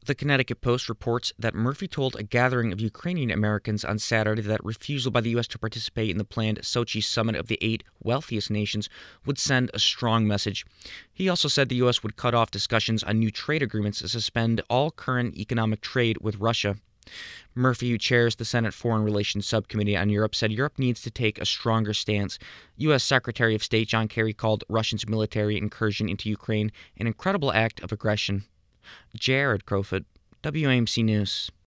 The Connecticut Post reports that Murphy told a gathering of Ukrainian Americans on Saturday that refusal by the U.S. to participate in the planned Sochi summit of the 8 wealthiest nations would send a strong message. He also said the U.S. would cut off discussions on new trade agreements and suspend all current economic trade with Russia. Murphy, who chairs the Senate Foreign Relations Subcommittee on Europe, said Europe needs to take a stronger stance. U.S. Secretary of State John Kerry called Russia's military incursion into Ukraine an incredible act of aggression. Jared Crowfoot, WAMC News.